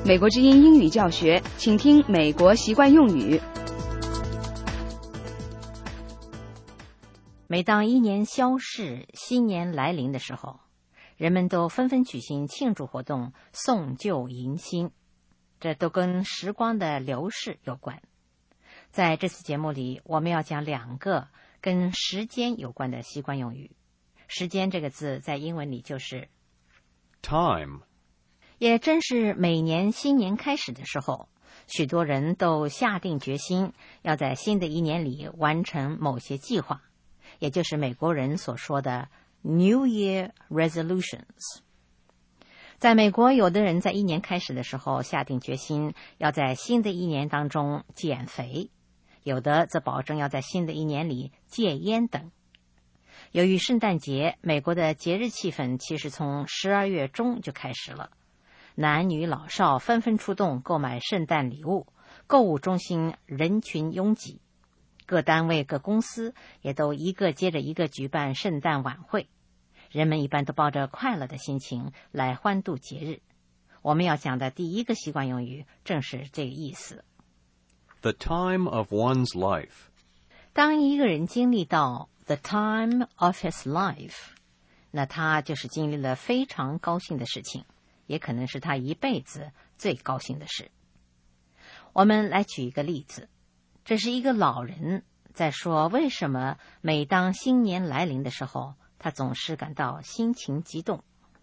美国之音英语教学，请听美国习惯用语。 每当一年消逝，新年来临的时候，人们都纷纷举行庆祝活动，送旧迎新，这都跟时光的流逝有关。在这次节目里，我们要讲2个跟时间有关的习惯用语。时间这个字在英文里就是 time。 也正是每年新年开始的时候，许多人都下定决心要在新的一年里完成某些计划，也就是美国人所说的 New Year Resolutions。 在美国，有的人在一年开始的时候下定决心要在新的一年当中减肥，有的则保证要在新的一年里戒烟等。由于圣诞节，美国的节日气氛其实从12月中就开始了，男女老少纷纷出动购买圣诞礼物，购物中心人群拥挤，各单位各公司也都一个接着一个举办圣诞晚会，人们一般都抱着快乐的心情来欢度节日。我们要讲的第一个习惯用语正是这个意思。 The time of one's life。 当一个人经历到 the time of his life， 那他就是经历了非常高兴的事情，也可能是他一辈子最高兴的事。我们来举一个例子，这是一个老人在说为什么每当新年来临的时候，他总是感到心情激动。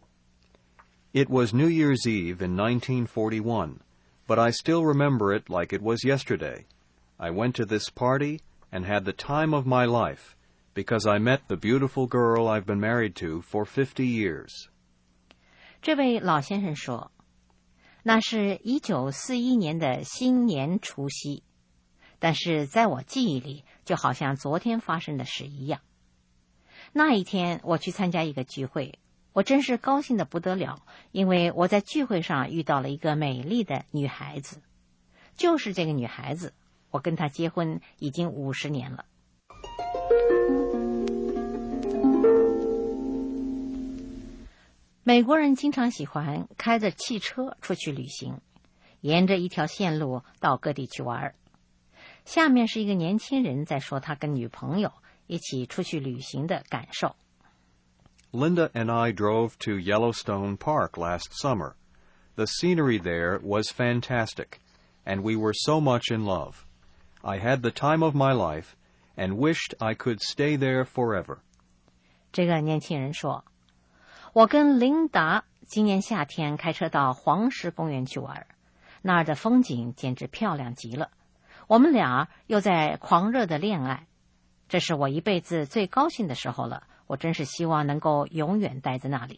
It was New Year's Eve in 1941, but I still remember it like it was yesterday. I went to this party and had the time of my life because I met the beautiful girl I've been married to for 50 years. 这位老先生说，那是1941年的新年除夕，但是在我记忆里就好像昨天发生的事一样。那一天我去参加一个聚会，我真是高兴得不得了，因为我在聚会上遇到了一个美丽的女孩子。就是这个女孩子，我跟她结婚已经50年了。美国人经常喜欢开着汽车出去旅行，沿着一条线路到各地去玩。下面是一个年轻人在说他跟女朋友一起出去旅行的感受。 Linda and I drove to Yellowstone Park last summer. The scenery there was fantastic, and we were so much in love. I had the time of my life and wished I could stay there forever. 这个年轻人说，我跟琳达今年夏天开车到黄石公园去玩，那儿的风景简直漂亮极了，我们俩又在狂热的恋爱，这是我一辈子最高兴的时候了，我真是希望能够永远待在那里。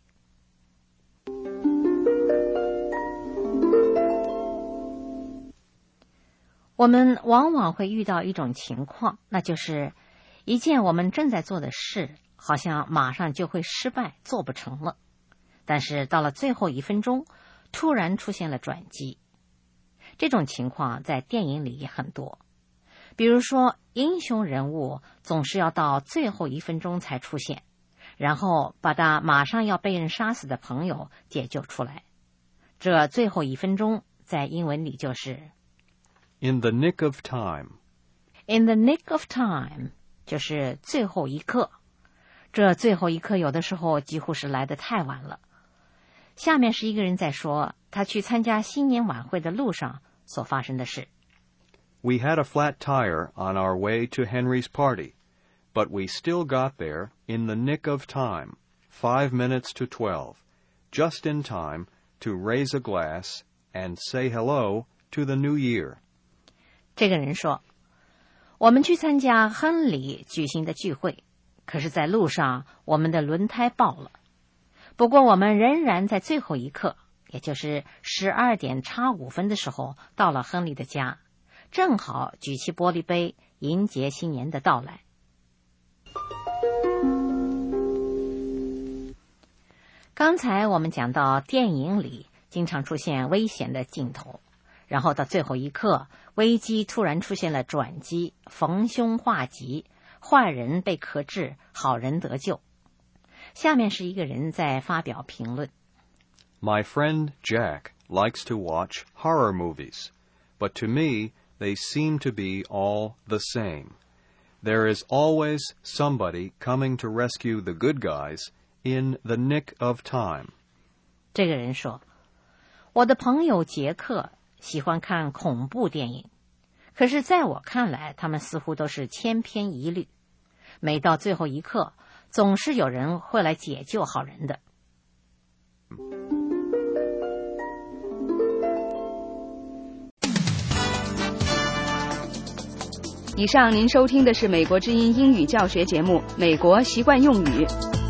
我们往往会遇到一种情况，那就是一件我们正在做的事好像马上就会失败，做不成了，但是到了最后1分钟突然出现了转机。这种情况在电影里也很多，比如说英雄人物总是要到最后1分钟才出现，然后把他马上要被人杀死的朋友解救出来。这最后1分钟在英文里就是 In the nick of time. In the nick of time， 就是最后一刻。这最后一刻有的时候几乎是来得太晚了。下面是一个人在说他去参加新年晚会的路上所发生的事。 We had a flat tire on our way to Henry's party, but we still got there in the nick of time, 5 minutes to 12, just in time to raise a glass and say hello to the new year. 这个人说，我们去参加亨利举行的聚会，可是在路上我们的轮胎爆了，不过我们仍然在最后一刻，也就是12点差5分的时候到了亨利的家，正好举起玻璃杯迎接新年的到来。刚才我们讲到电影里经常出现危险的镜头，然后到最后一刻危机突然出现了转机，逢凶化吉，坏人被克制，好人得救。下面是一个人在发表评论。 My friend Jack likes to watch horror movies, but to me, they seem to be all the same. There is always somebody coming to rescue the good guys in the nick of time. 这个人说，我的朋友杰克喜欢看恐怖电影，可是在我看来，他们似乎都是千篇一律。每到最后一刻，总是有人会来解救好人的。 以上您收听的是美国之音英语教学节目《美国习惯用语》。